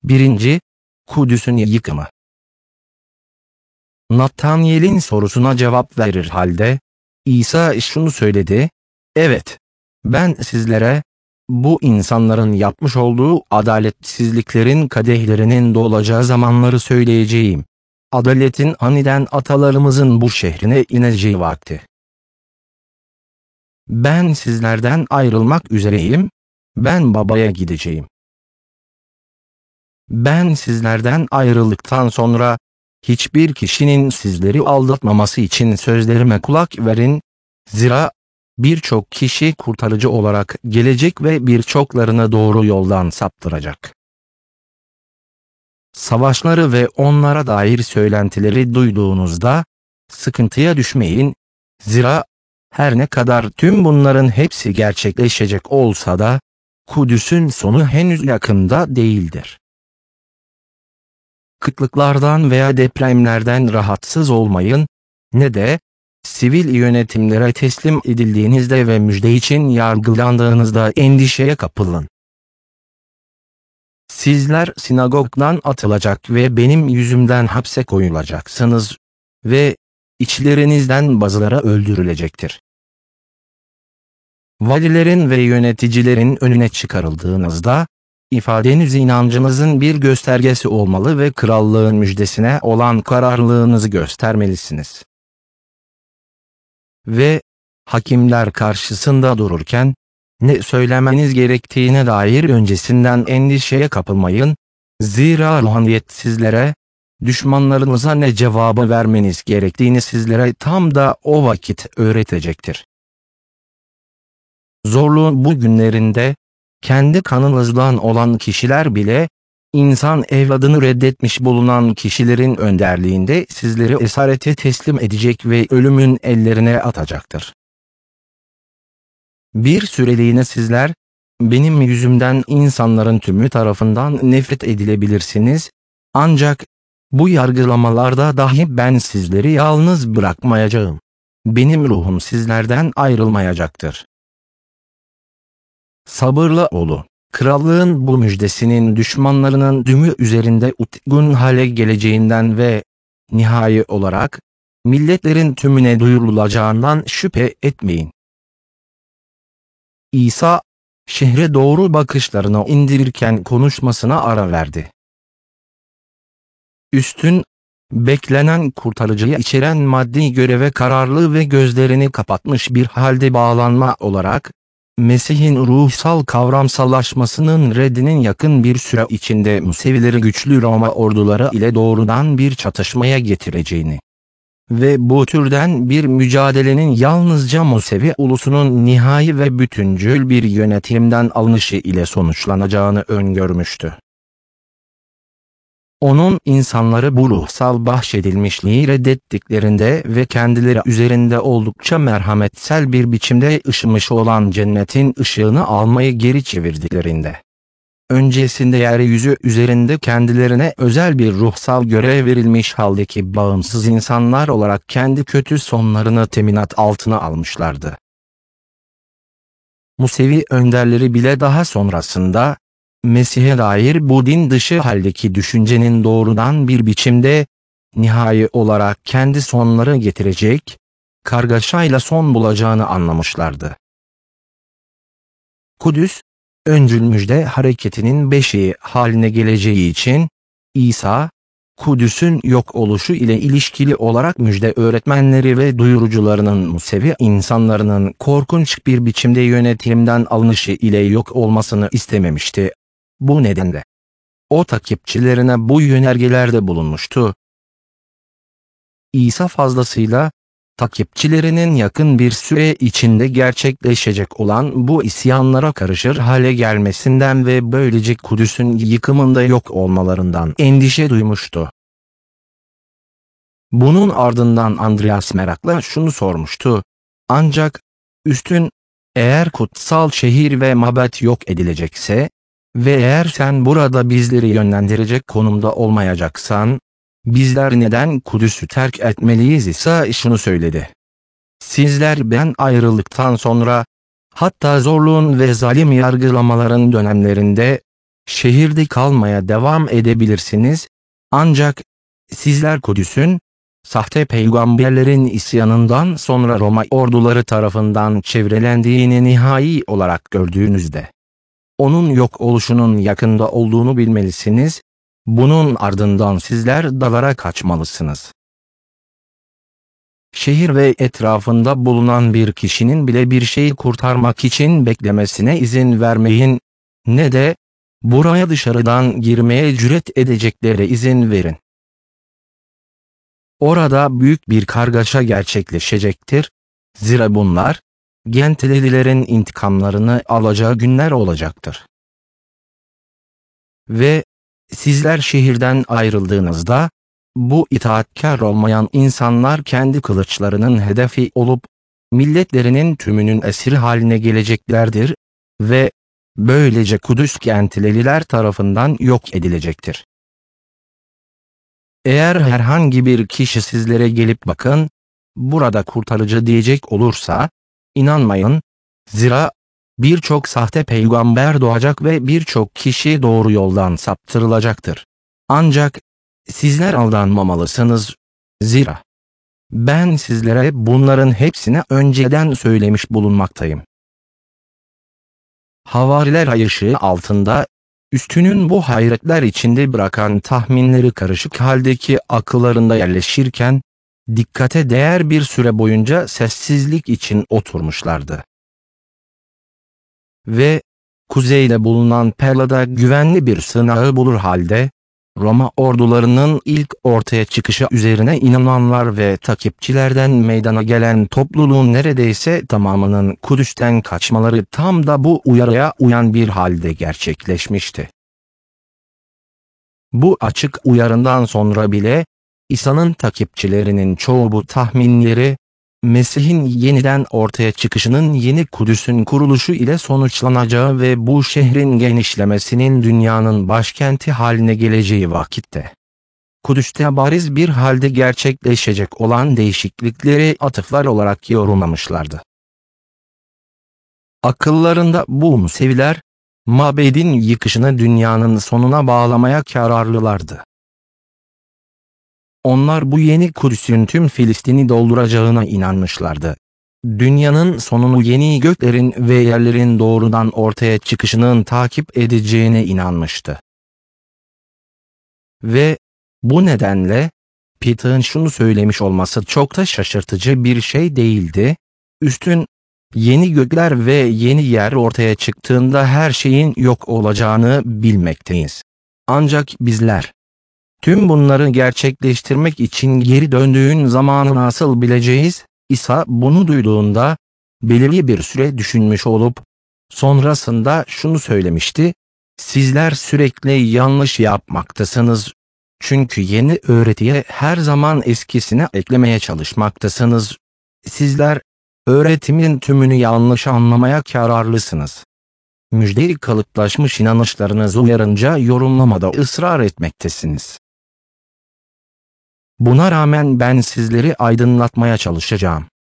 1. Kudüs'ün yıkımı. Nathaniel'in sorusuna cevap verir halde, İsa şunu söyledi: "Evet, ben sizlere, bu insanların yapmış olduğu adaletsizliklerin kadehlerinin dolacağı zamanları söyleyeceğim. Adaletin aniden atalarımızın bu şehrine ineceği vakti. Ben sizlerden ayrılmak üzereyim, ben babaya gideceğim. Ben sizlerden ayrıldıktan sonra, hiçbir kişinin sizleri aldatmaması için sözlerime kulak verin, zira birçok kişi kurtarıcı olarak gelecek ve birçoklarını doğru yoldan saptıracak. Savaşları ve onlara dair söylentileri duyduğunuzda sıkıntıya düşmeyin, zira her ne kadar tüm bunların hepsi gerçekleşecek olsa da Kudüs'ün sonu henüz yakında değildir. Kıtlıklardan veya depremlerden rahatsız olmayın, ne de sivil yönetimlere teslim edildiğinizde ve müjde için yargılandığınızda endişeye kapılın. Sizler sinagogdan atılacak ve benim yüzümden hapse koyulacaksınız ve içlerinizden bazıları öldürülecektir. Valilerin ve yöneticilerin önüne çıkarıldığınızda, ifadeniz inancınızın bir göstergesi olmalı ve krallığın müjdesine olan kararlılığınızı göstermelisiniz. Ve hakimler karşısında dururken, ne söylemeniz gerektiğine dair öncesinden endişeye kapılmayın, zira ruhaniyet sizlere, düşmanlarınıza ne cevabı vermeniz gerektiğini sizlere tam da o vakit öğretecektir. Zorluğun bu günlerinde, kendi kanınızdan olan kişiler bile, insan evladını reddetmiş bulunan kişilerin önderliğinde sizleri esarete teslim edecek ve ölümün ellerine atacaktır. Bir süreliğine sizler, benim yüzümden insanların tümü tarafından nefret edilebilirsiniz, ancak bu yargılamalarda dahi ben sizleri yalnız bırakmayacağım. Benim ruhum sizlerden ayrılmayacaktır. Sabırlı olun. Krallığın bu müjdesinin düşmanlarının tümü üzerinde utgun hale geleceğinden ve nihai olarak milletlerin tümüne duyurulacağından şüphe etmeyin. İsa, şehre doğru bakışlarını indirirken konuşmasına ara verdi. Üstün, beklenen kurtarıcıyı içeren maddi göreve kararlı ve gözlerini kapatmış bir halde bağlanma olarak, Mesih'in ruhsal kavramsallaşmasının reddinin yakın bir süre içinde Musevileri güçlü Roma orduları ile doğrudan bir çatışmaya getireceğini ve bu türden bir mücadelenin yalnızca Musevi ulusunun nihai ve bütüncül bir yönetimden alınışı ile sonuçlanacağını öngörmüştü. Onun insanları bu ruhsal bahşedilmişliği reddettiklerinde ve kendileri üzerinde oldukça merhametsel bir biçimde ışımış olan cennetin ışığını almayı geri çevirdiklerinde, öncesinde yeryüzü üzerinde kendilerine özel bir ruhsal görev verilmiş haldeki bağımsız insanlar olarak kendi kötü sonlarını teminat altına almışlardı. Musevi önderleri bile daha sonrasında, Mesih'e dair bu din dışı haldeki düşüncenin doğrudan bir biçimde, nihai olarak kendi sonları getirecek, kargaşayla son bulacağını anlamışlardı. Kudüs, öncül müjde hareketinin beşiği haline geleceği için, İsa, Kudüs'ün yok oluşu ile ilişkili olarak müjde öğretmenleri ve duyurucularının Musevi insanlarının korkunç bir biçimde yönetimden alınışı ile yok olmasını istememişti. Bu nedenle o takipçilerine bu yönergelerde bulunmuştu. İsa fazlasıyla, takipçilerinin yakın bir süre içinde gerçekleşecek olan bu isyanlara karışır hale gelmesinden ve böylece Kudüs'ün yıkımında yok olmalarından endişe duymuştu. Bunun ardından Andreas merakla şunu sormuştu: "Ancak, üstün, eğer kutsal şehir ve mabet yok edilecekse ve eğer sen burada bizleri yönlendirecek konumda olmayacaksan, bizler neden Kudüs'ü terk etmeliyiz?" İsa şunu söyledi: "Sizler ben ayrıldıktan sonra, hatta zorluğun ve zalim yargılamaların dönemlerinde, şehirde kalmaya devam edebilirsiniz. Ancak sizler Kudüs'ün, sahte peygamberlerin isyanından sonra Roma orduları tarafından çevrelendiğini nihai olarak gördüğünüzde, onun yok oluşunun yakında olduğunu bilmelisiniz. Bunun ardından sizler dağlara kaçmalısınız. Şehir ve etrafında bulunan bir kişinin bile bir şeyi kurtarmak için beklemesine izin vermeyin, ne de buraya dışarıdan girmeye cüret edeceklere izin verin. Orada büyük bir kargaşa gerçekleşecektir. Zira bunlar, Gentlelilerin intikamlarını alacağı günler olacaktır. Ve sizler şehirden ayrıldığınızda, bu itaatkar olmayan insanlar kendi kılıçlarının hedefi olup, milletlerinin tümünün esiri haline geleceklerdir ve böylece Kudüs Gentleliler tarafından yok edilecektir. Eğer herhangi bir kişi sizlere gelip bakın, burada kurtarıcı diyecek olursa, inanmayın, zira birçok sahte peygamber doğacak ve birçok kişi doğru yoldan saptırılacaktır. Ancak sizler aldanmamalısınız, zira ben sizlere bunların hepsini önceden söylemiş bulunmaktayım. Havariler ay ışığı altında, üstünün bu hayretler içinde bırakan tahminleri karışık haldeki akıllarında yerleşirken, dikkate değer bir süre boyunca sessizlik için oturmuşlardı. Ve kuzeyde bulunan Perla'da güvenli bir sığınağı bulur halde, Roma ordularının ilk ortaya çıkışı üzerine inananlar ve takipçilerden meydana gelen topluluğun neredeyse tamamının Kudüs'ten kaçmaları tam da bu uyarıya uyan bir halde gerçekleşmişti. Bu açık uyarından sonra bile, İsa'nın takipçilerinin çoğu bu tahminleri, Mesih'in yeniden ortaya çıkışının yeni Kudüs'ün kuruluşu ile sonuçlanacağı ve bu şehrin genişlemesinin dünyanın başkenti haline geleceği vakitte, Kudüs'te bariz bir halde gerçekleşecek olan değişiklikleri atıflar olarak yorumlamışlardı. Akıllarında bu Museviler, mabedin yıkışını dünyanın sonuna bağlamaya kararlılardı. Onlar bu yeni Kudüs'ün tüm Filistin'i dolduracağına inanmışlardı. Dünyanın sonunu yeni göklerin ve yerlerin doğrudan ortaya çıkışının takip edeceğine inanmıştı. Ve bu nedenle, Peter'ın şunu söylemiş olması çok da şaşırtıcı bir şey değildi. Üstün, yeni gökler ve yeni yer ortaya çıktığında her şeyin yok olacağını bilmekteyiz. Ancak bizler, tüm bunları gerçekleştirmek için geri döndüğün zamanı nasıl bileceğiz? İsa bunu duyduğunda, belirli bir süre düşünmüş olup, sonrasında şunu söylemişti: sizler sürekli yanlış yapmaktasınız. Çünkü yeni öğretiye her zaman eskisine eklemeye çalışmaktasınız. Sizler, öğretimin tümünü yanlış anlamaya kararlısınız. Müjdeli kalıplaşmış inanışlarınız uyarınca yorumlamada ısrar etmektesiniz. Buna rağmen ben sizleri aydınlatmaya çalışacağım.